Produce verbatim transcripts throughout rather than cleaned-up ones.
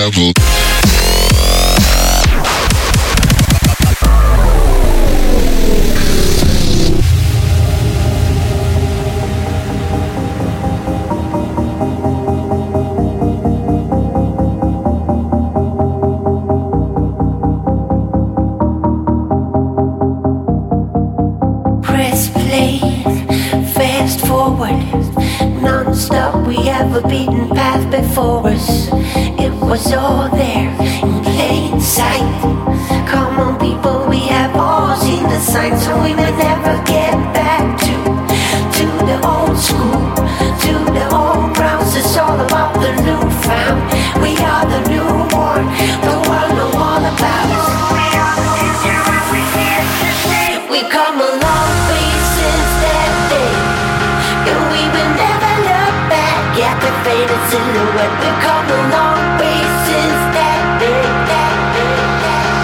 devil. Press play, fast forward, non-stop. We have a beaten path before us. It was all there in plain sight. Come on, people, we have all seen the signs, so we may never get back to to the old school, to the old grounds. It's all about the new found. We are the newborn. The world know all about us. We are the future, and we here to stay. We come a long way since that day, and we will never look back at the faded silhouette. We come a long way since that day, that day, that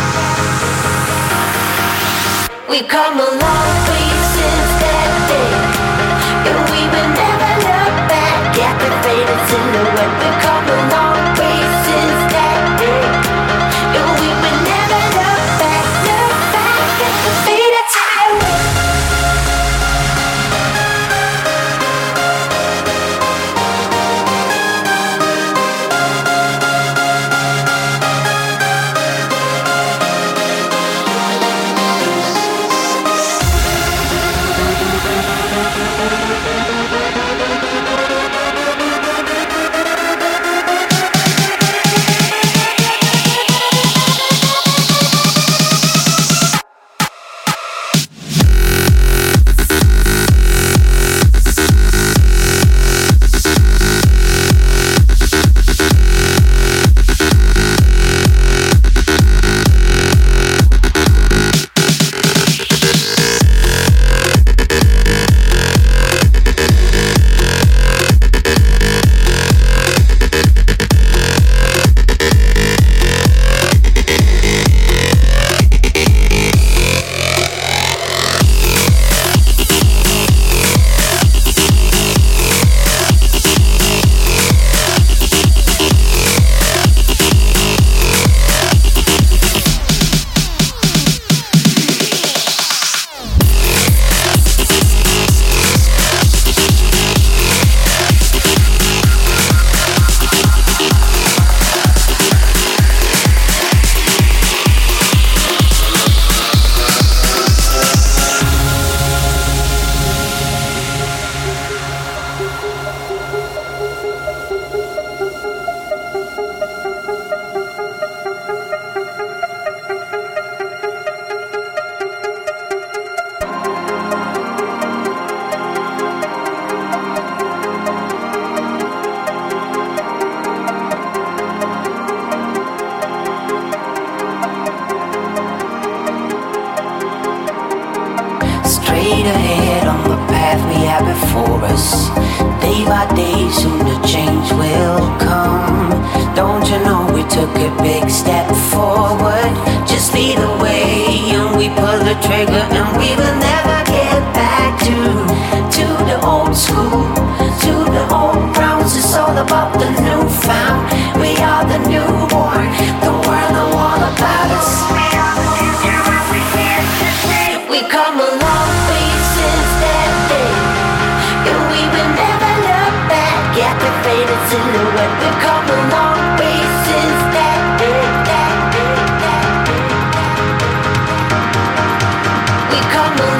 day. We come a long way since that day, and we will never look back at the faded silhouette. We come a long way since that day, and we will never look back, look back at the faded silhouette. Straight ahead on the path we have before us. Day by day, soon the change will come. Don't you know we took a big step forward? Just lead the way and we pull the trigger, and we will never get back to to the old school, to the old grounds. It's all about the new found. We are the newborn. The world know all about us. We are the future, and we here to stay. We come a long way since that day, and we will never look back at the faded silhouette. We come a long way since that day, that day, that day, that day. We come a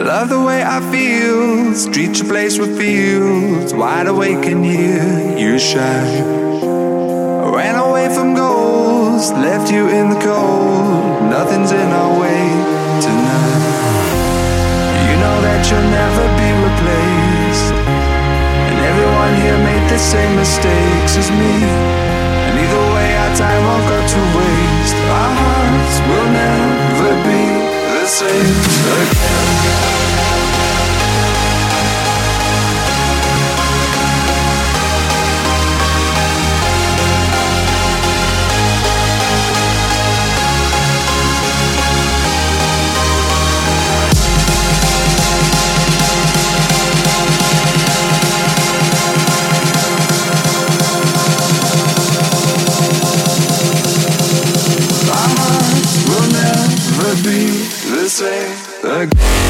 Love the way I feel. Streets a place with fields. Wide awake in here, you shine. I ran away from goals, left you in the cold. Nothing's in our way tonight. You know that you'll never be replaced. And everyone here made the same mistakes as me. And either way our time won't go to waste. Our hearts will never be the same again. Be the same again.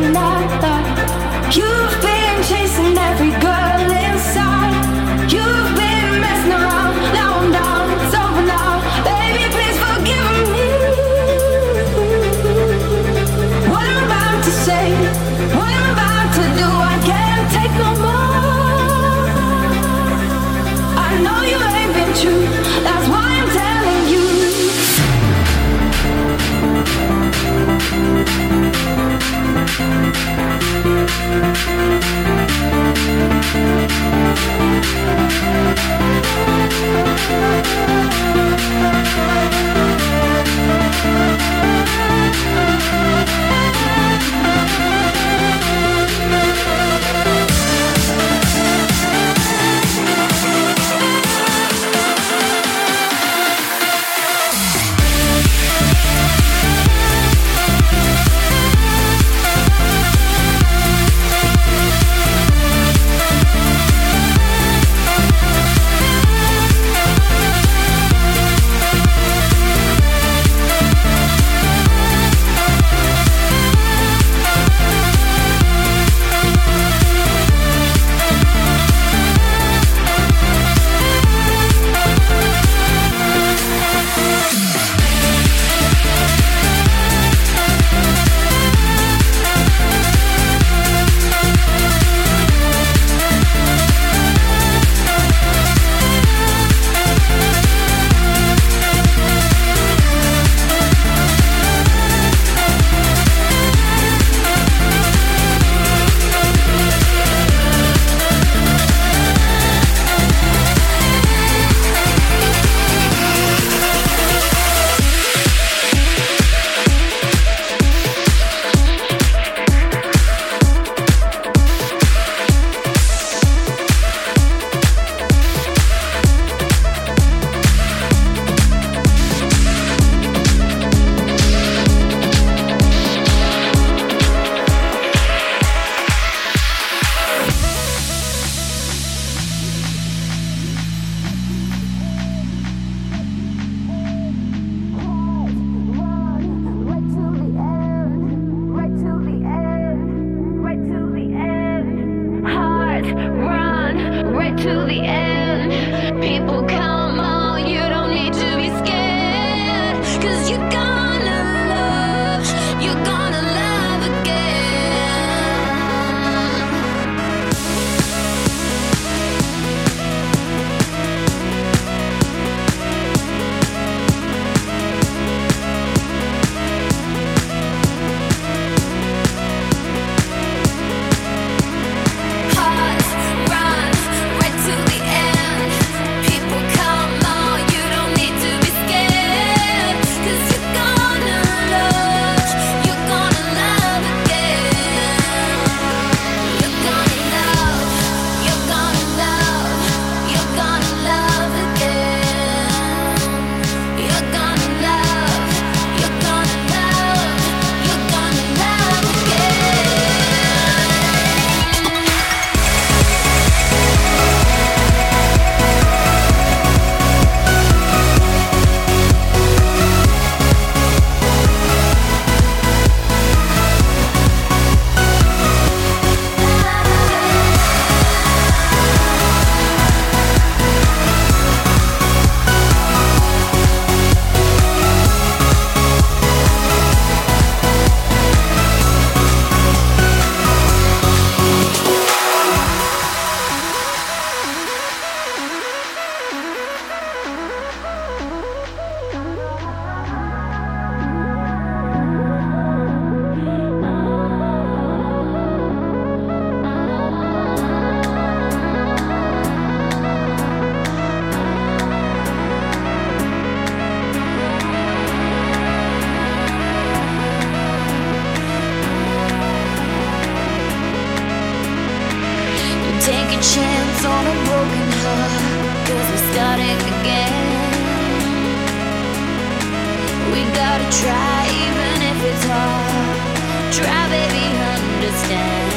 Try even if it's hard. Try, baby, understand.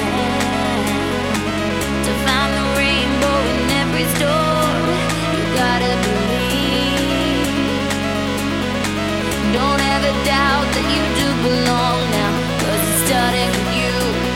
To find the rainbow in every storm, you gotta believe. Don't ever doubt that you do belong now, 'cause it started with you.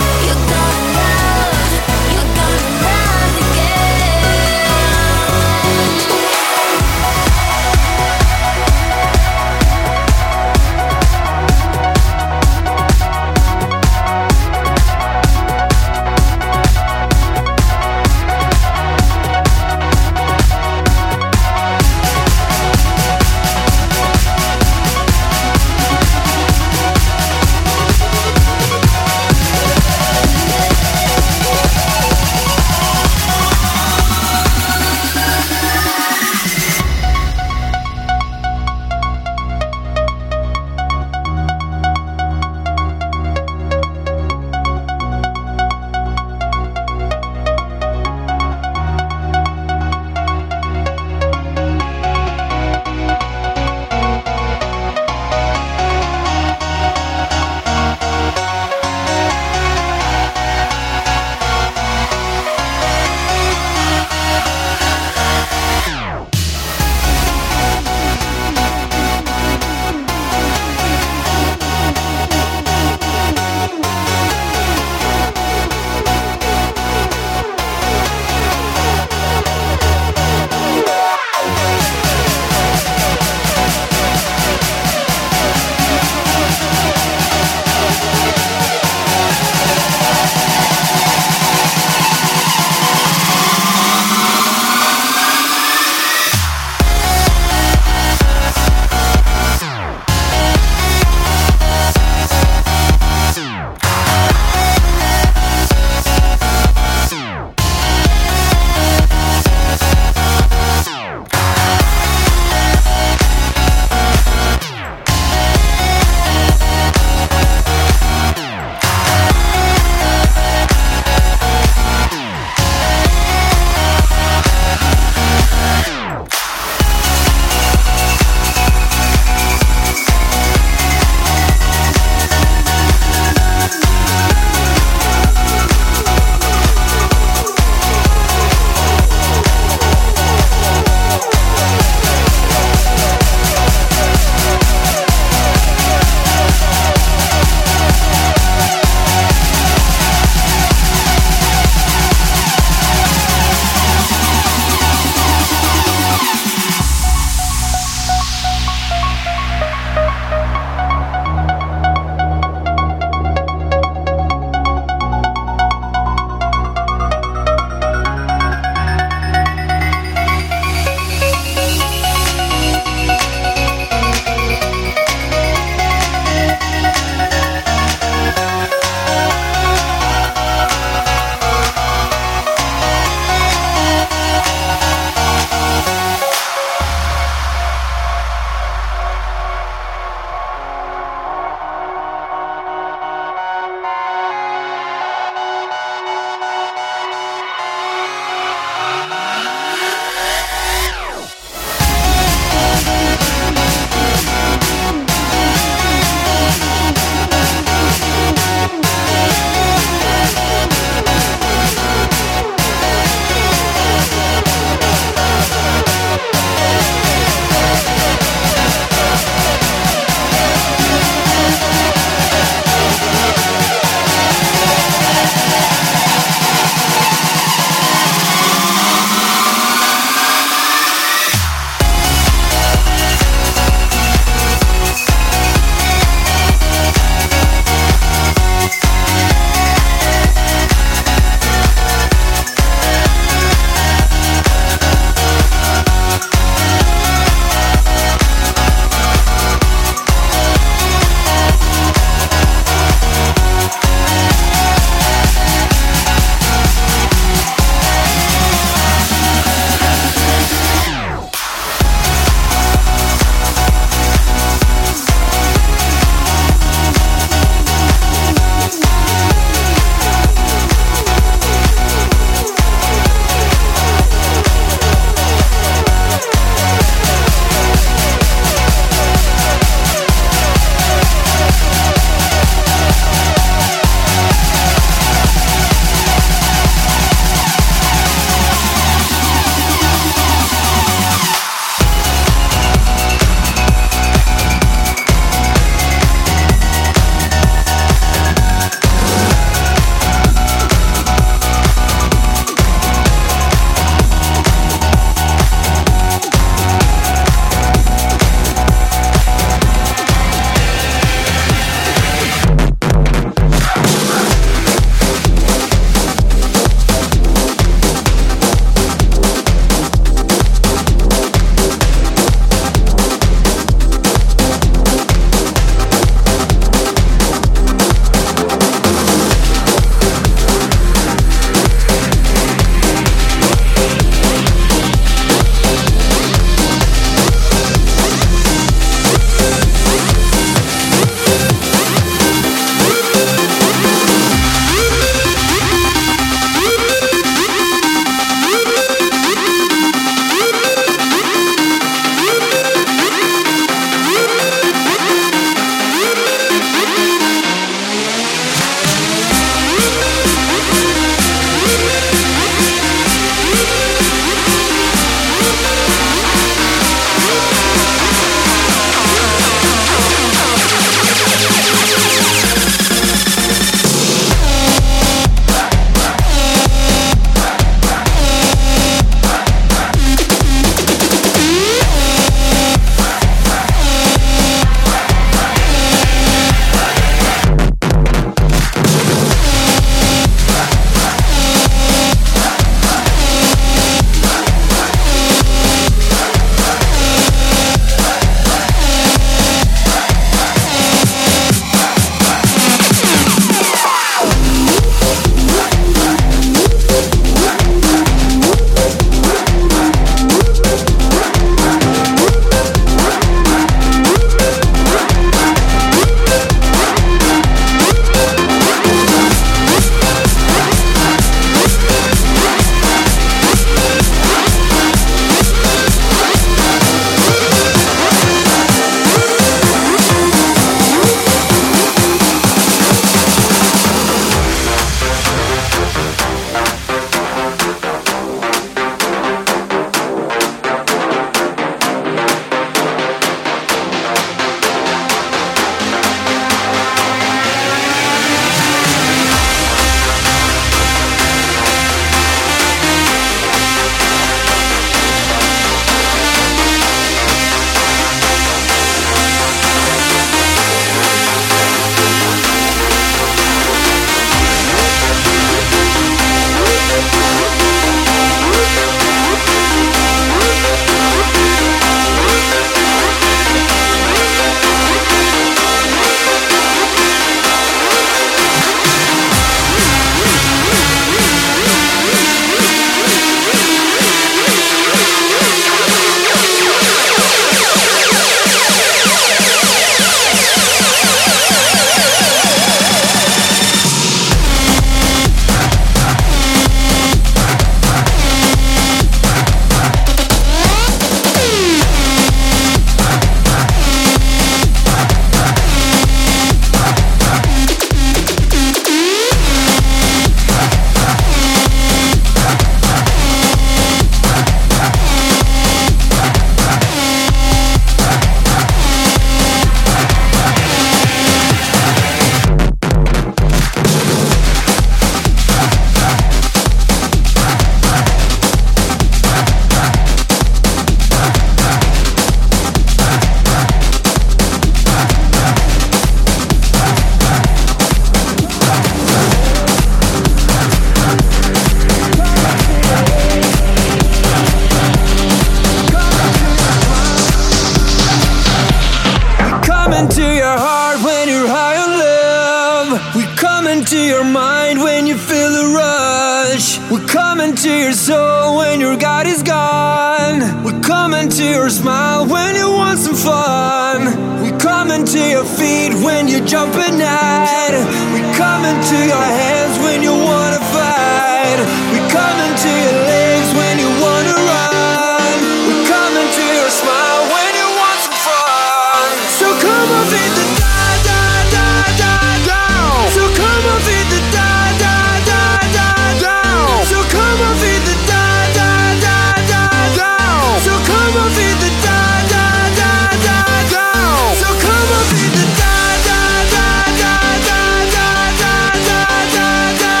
into your heart when you're high on love. We come into your mind when you feel the rush. We come into your soul when your God is gone. We come into your smile when you want some fun. We come into your feet when you jump at night. We come into your hands when you wanna fight. We come into your legs when you wanna run. We come into your smile when you want some fun. So come on, feed the da da da da down. So come on, feed the da da da da down. So come on, feed the da da da da down. So come on, feed the da da da da down. So come on, feed the da da da da da da da da da da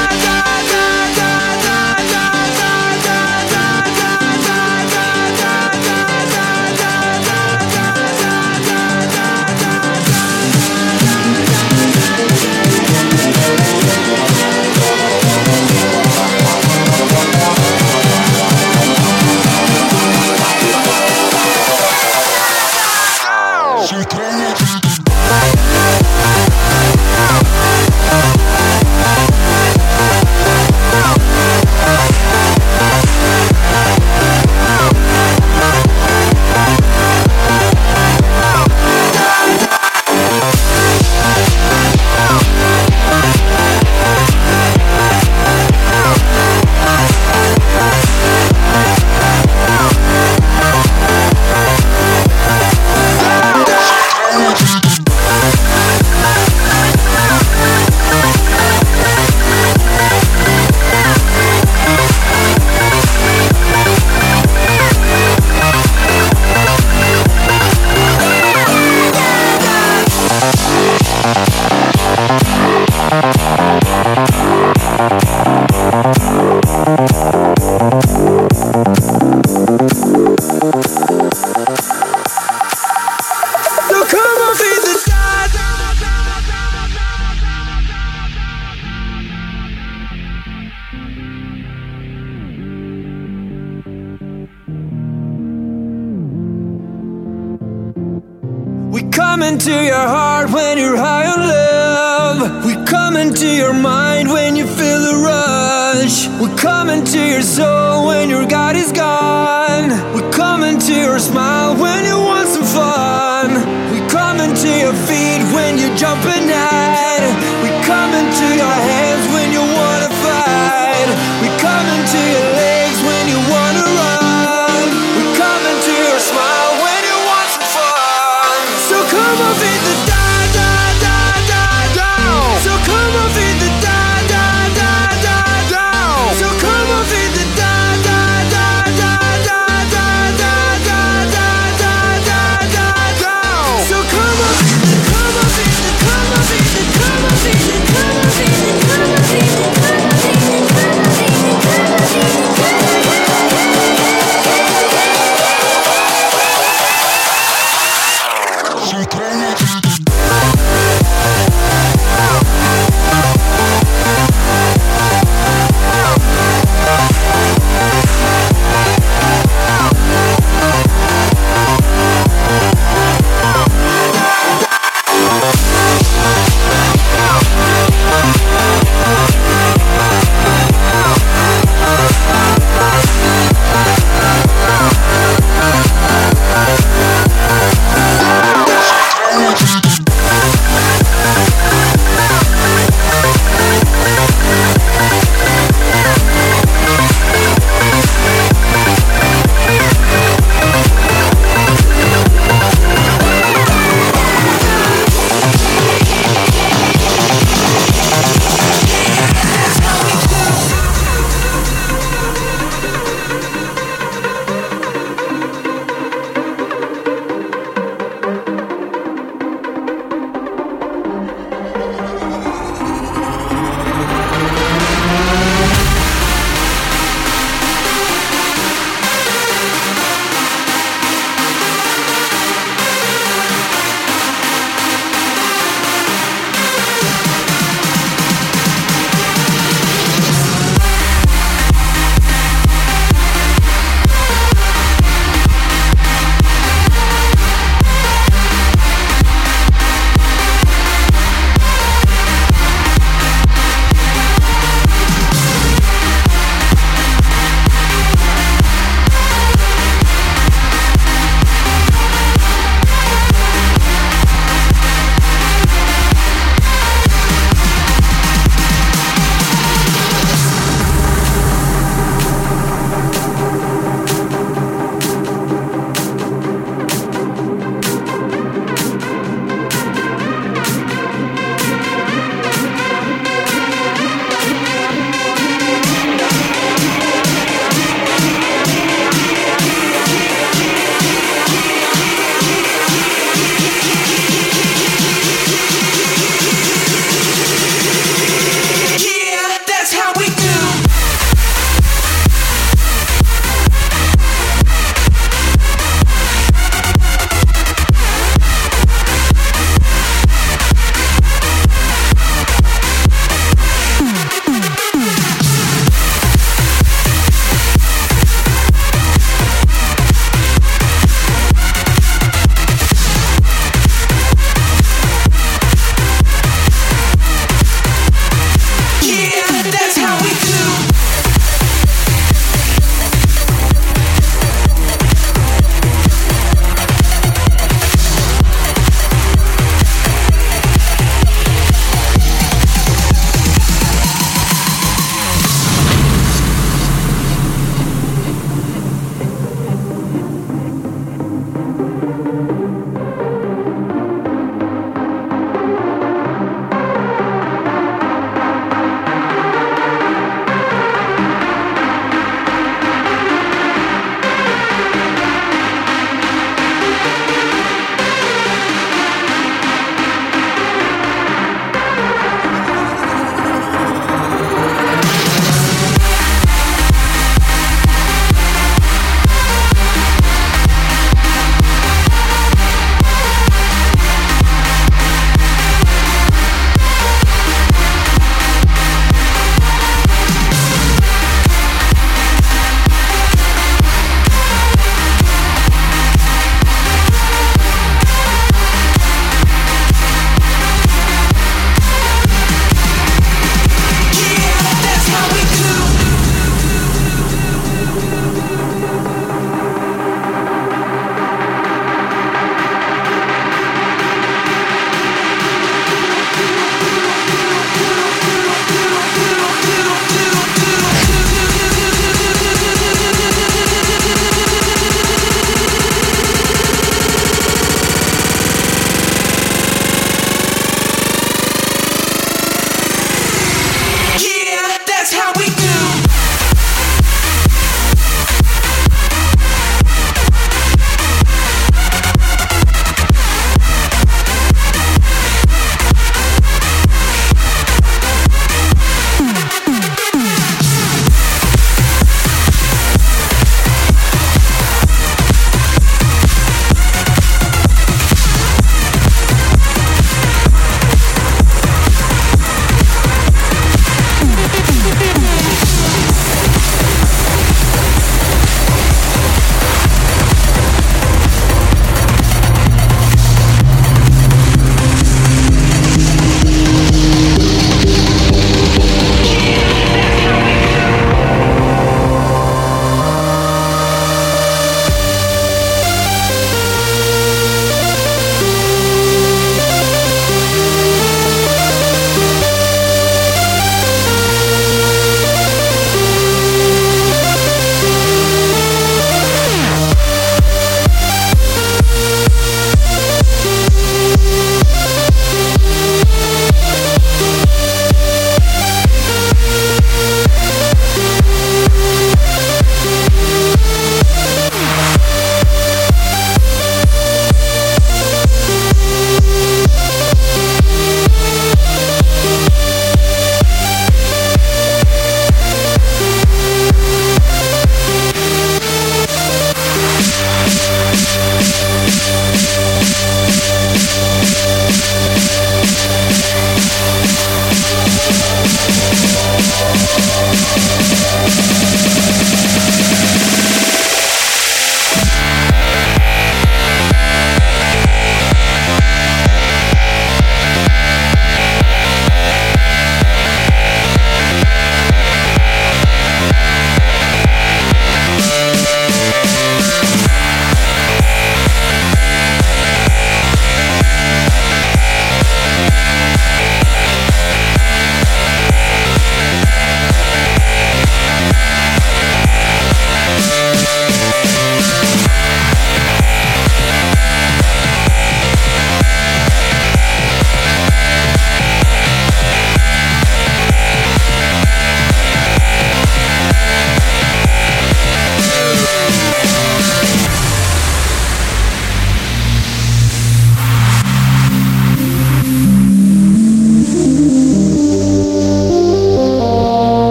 into your heart when you're high on love. We come into your mind when you feel the rush. We come into your soul when your God is gone. We come into your smile when you want some fun. We come into your feet when you jump at night. We come into your hands when you wanna fight. We come into your legs when you wanna run. We come into your smile when you want some fun. So come on, feed the da da da da down. So come on, feed the da da da da down. So come on, feed the da da da da da da da da da da da da down. So come on, feed the, come on, feed the, come on, feed the.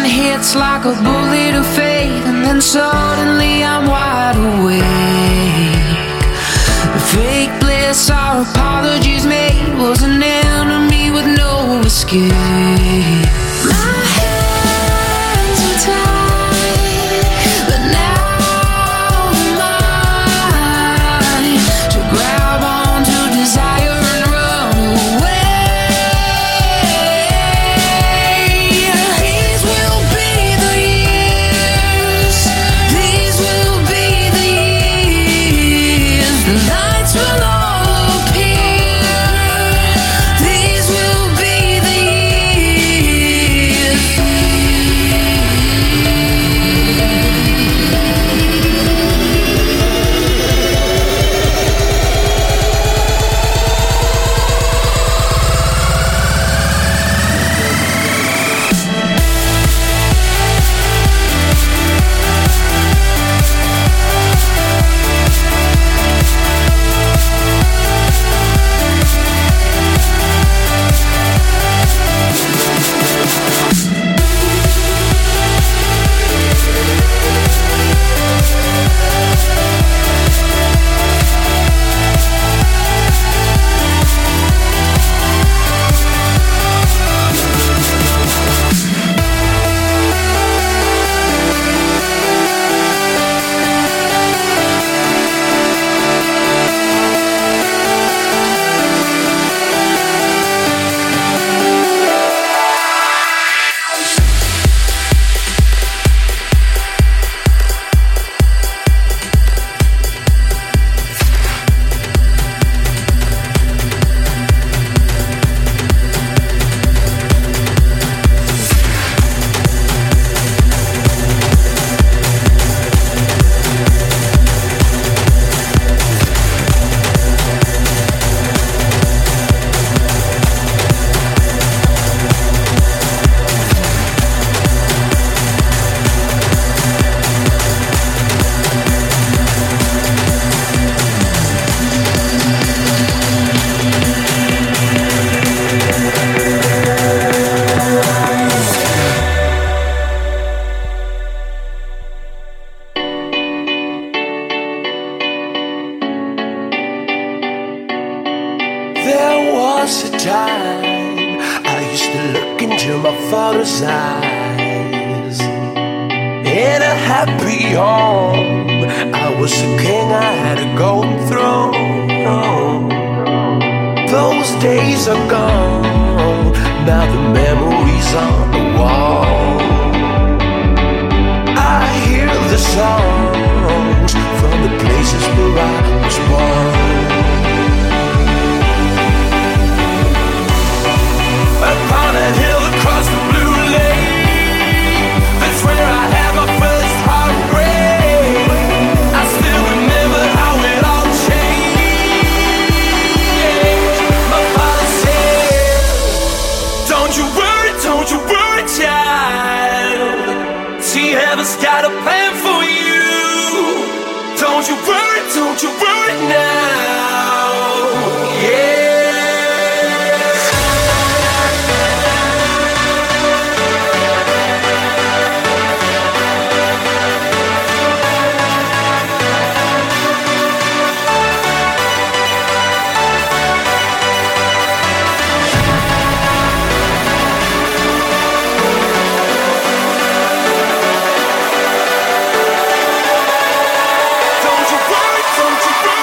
hits like a bullet of fate, and then suddenly I'm wide awake. Fake bliss, our apologies made, was an enemy with no escape. My hands are tied, but now I'm mine to grab onto desire and run away. These will be the years, these will be the years, the lights will all appear. These will be the years. There was a time I used to look into my father's eyes. In a happy home, I was a king, I had a golden throne. Those days are gone, now the memories on the wall. I hear the songs from the places where I was born. Upon a hill across the blue lake, that's where I had my first heartbreak. I still remember how it all changed. My father said, don't you worry, don't you worry, child. See, heaven's got a plan for you. Don't you worry, don't you worry now. Yeah. Don't you worry, don't you worry.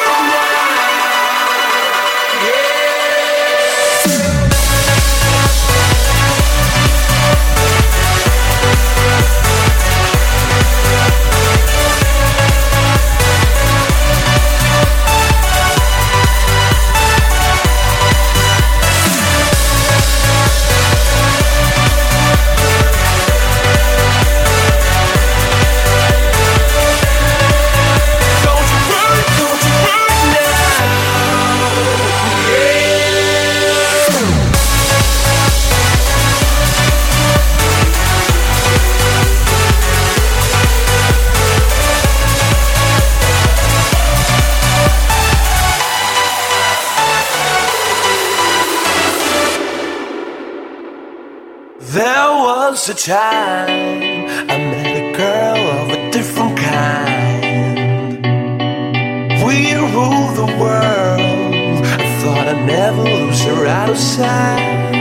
was a time I met a girl of a different kind. We ruled the world. I thought I'd never lose her out of sight.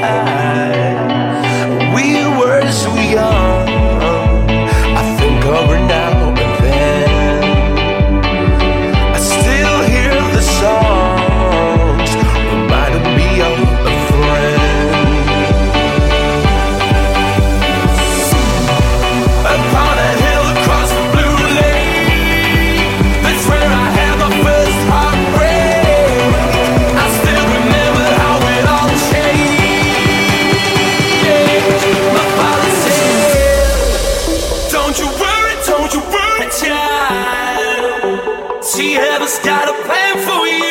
We were so young. I think of her now and then. I still hear the songs reminding me of a friend. Upon a hill across the blue lake, that's where I had my first heartbreak. I still remember how it all changed. My father said, don't you worry, don't you worry, child. She has got a plan for you.